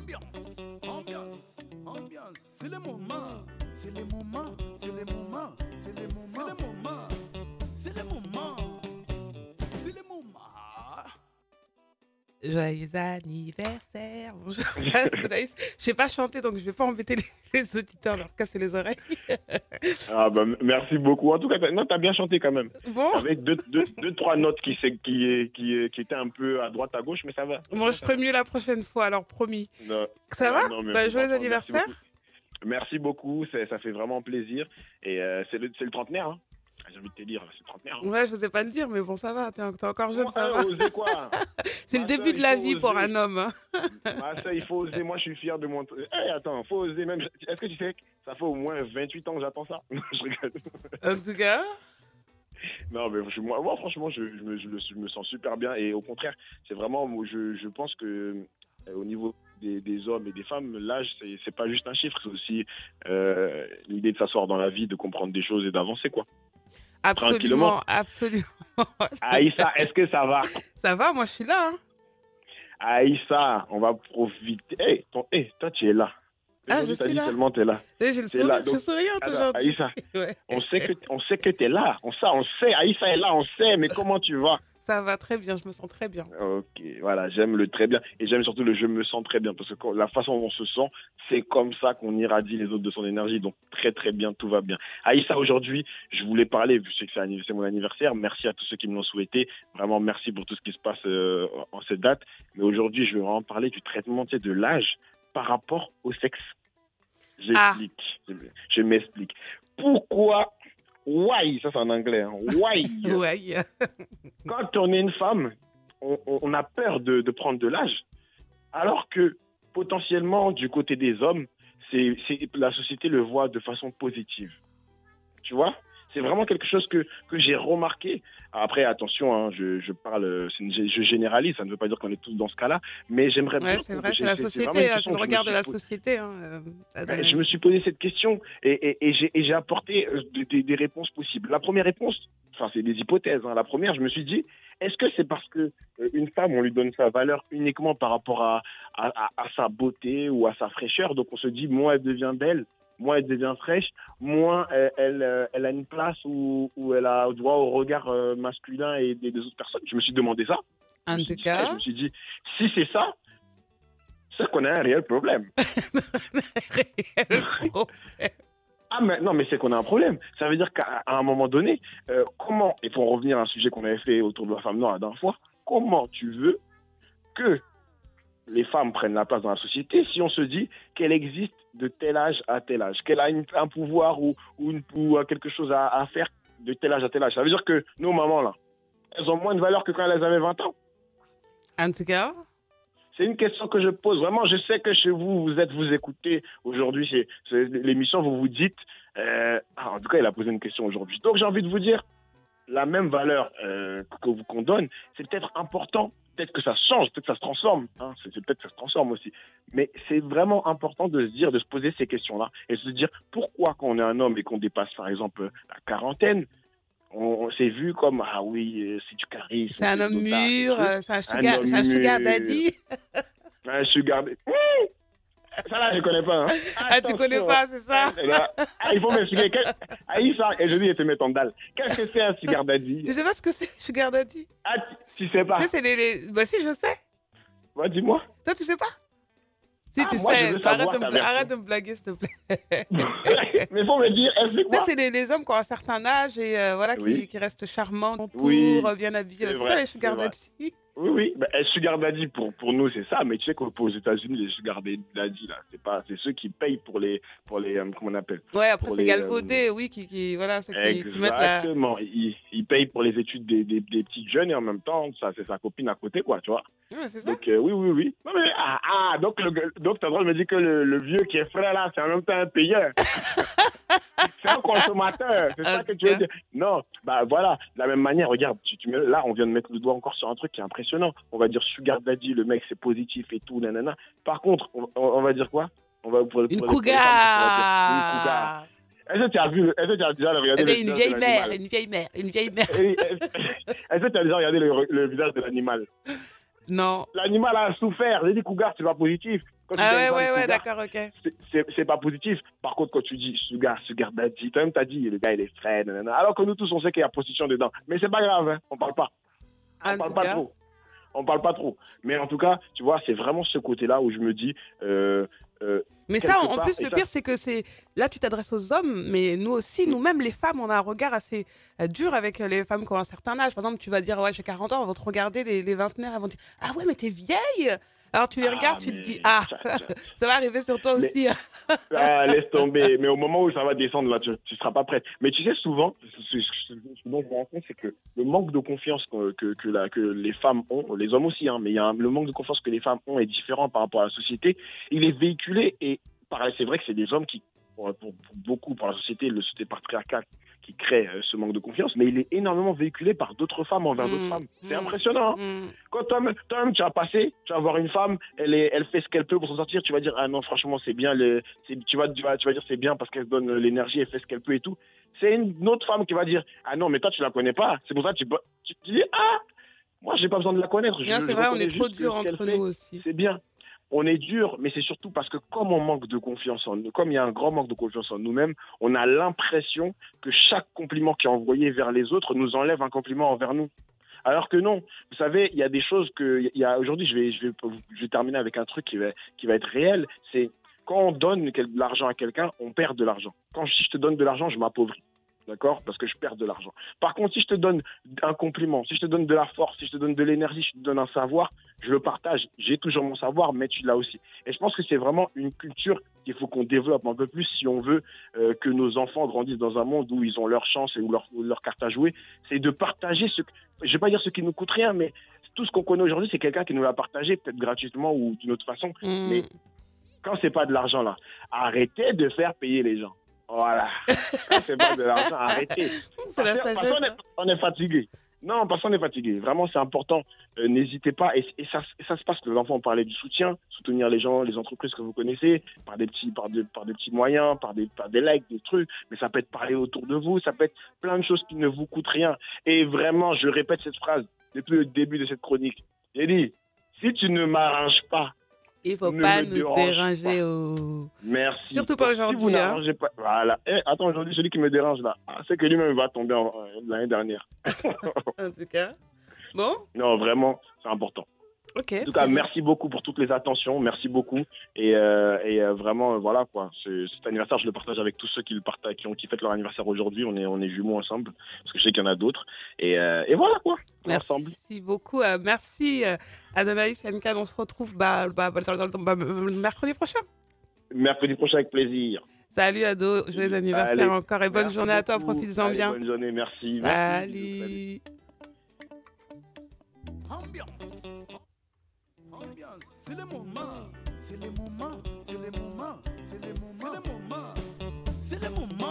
Ambiance, ambiance, c'est le moment, c'est le moment, c'est le moment, c'est le moment, c'est le moment, c'est le moment, c'est le moment. Joyeux anniversaire. Bonjour. Je sais pas chanter, donc je vais pas embêter les auditeurs, leur casser les oreilles. Ah bah, merci beaucoup. En tout cas, t'as bien chanté quand même. Bon, Avec deux, trois notes qui étaient un peu à droite, à gauche, mais ça va. moi je ferai mieux la prochaine fois, alors promis. Non, Ça va? non, mais Bah, joyeux franchement, anniversaire. Merci beaucoup, ça fait vraiment plaisir. Et c'est le trentenaire, hein. J'ai envie de te dire, c'est le trentenaire. Hein. Ouais, je sais pas le dire, mais bon, ça va. T'es encore jeune, ça Ouais, va. oser quoi? C'est le Ma soeur, début de il la faut vie pour oser. un homme. Hein. Ma soeur, il faut oser. Moi, je suis fier de mon... attends, faut oser même... Est-ce que tu sais que ça fait au moins 28 ans que j'attends ça? Non, je rigole. En tout cas, Non, mais moi, franchement, je me sens super bien. Et au contraire, c'est vraiment... Je pense que au niveau des hommes et des femmes, l'âge, c'est pas juste un chiffre. C'est aussi l'idée de s'asseoir dans la vie, de comprendre des choses et d'avancer, quoi. Tranquillement. absolument. Aïssa, est-ce que ça va? Ça va, moi je suis là. Hein. Aïssa, on va profiter. Toi, tu es là. Ah, Aujourd'hui, je t'as suis dit là. tellement t'es là. J'ai le T'es sourire, là. je Donc, suis souriante attends, aujourd'hui. Aïssa, Ouais. on sait que t'es là. On sait. Aïssa est là, on sait. Mais comment tu vas? Ça va très bien, je me sens très bien. Ok, voilà, j'aime le très bien. Et j'aime surtout le je me sens très bien. Parce que la façon dont on se sent, c'est comme ça qu'on irradie les autres de son énergie. Donc, très, très bien, tout va bien. Aïssa, aujourd'hui, je voulais parler, vu que c'est mon anniversaire. Merci à tous ceux qui me l'ont souhaité. Vraiment, merci pour tout ce qui se passe en cette date. Mais aujourd'hui, je vais vraiment parler du traitement, tu sais, de l'âge par rapport au sexe. Ah. J'explique. Je m'explique. Pourquoi? Why? Ça, c'est en anglais. Hein. Why? Ouais. Quand on est une femme, on a peur de prendre de l'âge. Alors que potentiellement, du côté des hommes, la société le voit de façon positive. Tu vois? C'est vraiment quelque chose que j'ai remarqué. Après, attention, hein, je parle, je généralise, ça ne veut pas dire qu'on est tous dans ce cas-là, mais j'aimerais bien... Ouais, c'est vrai, c'est la société, c'est le regard de la société. Hein, je me suis posé cette question et j'ai apporté des réponses possibles. La première réponse, enfin c'est des hypothèses, hein. La première, je me suis dit, est-ce que c'est parce que une femme, on lui donne sa valeur uniquement par rapport à sa beauté ou à sa fraîcheur, donc on se dit, moins elle devient belle, moins elle devient fraîche, moins elle a une place où elle a droit au regard masculin et des autres personnes. Je me suis demandé ça. En tout cas, je me suis dit, si c'est ça, c'est qu'on a un réel problème. Ah, mais non, mais c'est qu'on a un problème. Ça veut dire qu'à un moment donné, comment, et pour en revenir à un sujet qu'on avait fait autour de la femme noire la dernière fois, comment tu veux que les femmes prennent la place dans la société si on se dit qu'elle existe de tel âge à tel âge, qu'elle a un pouvoir ou quelque chose à faire de tel âge à tel âge. Ça veut dire que nos mamans, là, elles ont moins de valeur que quand elles avaient 20 ans. En tout cas, c'est une question que je pose. Vraiment, je sais que chez vous, vous écoutez aujourd'hui, c'est l'émission, vous vous dites... en tout cas, il a posé une question aujourd'hui. Donc, j'ai envie de vous dire, la même valeur qu'on donne, c'est peut-être important. Peut-être que ça change, peut-être que ça se transforme. Hein, peut-être que ça se transforme aussi. Mais c'est vraiment important de se poser ces questions-là. Et de se dire, pourquoi quand on est un homme et qu'on dépasse, par exemple, la quarantaine, on s'est vu comme, ah oui, c'est du charisme. c'est un homme mûr, c'est un sugar daddy. Un sugar daddy. Ça là, je connais pas. Hein. Ah, tu connais pas, c'est ça? Il faut m'expliquer. Aïssa, et je dis, il te met en dalle. Qu'est-ce que c'est un sugar daddy? Tu sais pas ce que c'est, sugar daddy? Ah, tu sais pas? Tu sais, c'est Bah si, je sais. Bah, dis-moi. Toi, tu sais pas? Si, tu moi, sais. Arrête Arrête de me blaguer, s'il te plaît. Mais faut me dire, explique-moi. Ça, c'est les hommes qui ont un certain âge et voilà, Oui. qui restent charmants, autour, Oui. Bien habillés. C'est C'est vrai, ça, les sugar c'est vrai. daddy. Oui. Bah, sugar daddy, pour nous, c'est ça. Mais tu sais qu'aux États-Unis, les sugar daddy, là, c'est ceux qui payent pour les comment on appelle? Ouais, après, Pour c'est les, galvaudé, oui, voilà, ceux qui mettent la... Exactement. Ils payent pour les études des petites jeunes et en même temps, ça, c'est sa copine à côté, quoi, tu vois. Ouais, c'est ça. Donc, oui. Non, mais, donc t'as le droit de me dire que le vieux qui est frais, là, c'est en même temps un payeur. C'est un consommateur, c'est ça que tu veux dire. Non, bah voilà, de la même manière, regarde, là, on vient de mettre le doigt encore sur un truc qui est impressionnant. On va dire sugar daddy, le mec, c'est positif et tout, nanana. Par contre, on va dire quoi? Une cougar. Est-ce que tu as déjà regardé Une vieille mère. Est-ce que tu as déjà regardé le visage de l'animal? Non. L'animal a souffert. J'ai dit cougar, c'est pas positif. Quand tu dis à une femme Ouais, cougar, d'accord, ok. c'est pas positif. Par contre, quand tu dis sugar daddy, toi-même t'as dit le gars il est frais, nanana. Alors que nous tous on sait qu'il y a prostitution dedans. Mais c'est pas grave, hein. On parle pas. En On parle tout pas cas. trop. On parle pas trop. Mais en tout cas, tu vois, c'est vraiment ce côté-là où je me dis. Mais ça, quelque en part, plus, et le ça, pire, c'est que c'est là, tu t'adresses aux hommes, mais nous aussi, nous-mêmes, les femmes, on a un regard assez dur avec les femmes qui ont un certain âge. Par exemple, tu vas dire, ouais, j'ai 40 ans, on va te regarder, les vingtenaires, elles vont dire, ah ouais, mais t'es vieille. Alors tu les regardes, tu te dis, ah, ça va arriver sur toi Mais- aussi. laisse tomber. Mais au moment où ça va descendre, là, tu seras pas prête. Mais tu sais, souvent, ce dont je me rends compte, c'est que le manque de confiance que les femmes ont, les hommes aussi, hein, mais le manque de confiance que les femmes ont est différent par rapport à la société. Il est véhiculé et c'est vrai que c'est des hommes qui, pour beaucoup, pour la société, le société patriarcale, qui crée ce manque de confiance, mais il est énormément véhiculé par d'autres femmes envers d'autres femmes. C'est impressionnant. Hein. Quand toi-même, tu vas voir une femme, elle fait ce qu'elle peut pour s'en sortir, tu vas dire, ah non, franchement, c'est bien, tu vas dire, c'est bien parce qu'elle se donne l'énergie, elle fait ce qu'elle peut et tout. C'est une autre femme qui va dire, ah non, mais toi, tu la connais pas. C'est pour ça que tu te dis, ah, moi, j'ai pas besoin de la connaître. Non, c'est vrai, on est trop dur entre nous aussi. C'est bien. On est dur, mais c'est surtout parce que comme on manque de confiance en nous, comme il y a un grand manque de confiance en nous-mêmes, on a l'impression que chaque compliment qui est envoyé vers les autres nous enlève un compliment envers nous. Alors que non, vous savez, il y a des choses aujourd'hui, je vais terminer avec un truc qui va être réel. C'est quand on donne de l'argent à quelqu'un, on perd de l'argent. Si je te donne de l'argent, je m'appauvris. D'accord ? Parce que je perds de l'argent. Par contre, si je te donne un compliment, si je te donne de la force, si je te donne de l'énergie, si je te donne un savoir, je le partage. J'ai toujours mon savoir, mais tu l'as aussi. Et je pense que c'est vraiment une culture qu'il faut qu'on développe un peu plus si on veut que nos enfants grandissent dans un monde où ils ont leur chance et où leur carte à jouer. C'est de partager je ne vais pas dire ce qui nous coûte rien, mais tout ce qu'on connaît aujourd'hui, c'est quelqu'un qui nous l'a partagé, peut-être gratuitement ou d'une autre façon. Mais quand c'est pas de l'argent là, arrêtez de faire payer les gens. Voilà. Quand c'est pas de l'argent, arrêtez. C'est la sagesse. On est fatigué. Non, parce qu'on est fatigué. Vraiment, c'est important. N'hésitez pas. Et ça se passe. Les enfants ont parlé du soutien, soutenir les gens, les entreprises que vous connaissez, par des petits moyens, par des likes, des trucs. Mais ça peut être parler autour de vous. Ça peut être plein de choses qui ne vous coûtent rien. Et vraiment, je répète cette phrase depuis le début de cette chronique. J'ai dit, si tu ne m'arranges pas, il ne faut pas nous déranger. Merci. Surtout pas aujourd'hui. Si vous n'arrangez pas. Voilà. Attends, aujourd'hui, celui qui me dérange là, c'est que lui-même va tomber l'année dernière. En tout cas. Bon. Non, vraiment, c'est important. Ok. En tout cas, merci beaucoup pour toutes les attentions. Merci beaucoup. Et vraiment, voilà quoi. Cet anniversaire, je le partage avec tous ceux qui fêtent leur anniversaire aujourd'hui. On est jumeaux ensemble. Parce que je sais qu'il y en a d'autres. Et voilà quoi. Merci beaucoup. Merci Adonais Yankan. On se retrouve mercredi prochain. Mercredi prochain avec plaisir. Salut Ado. Joyeux anniversaire encore. Et bonne journée à toi. Profites-en bien. Bonne journée. Merci. Salut. Ambiance, c'est le moment, c'est le moment, c'est le moment, c'est le moment, c'est le moment, c'est le moment.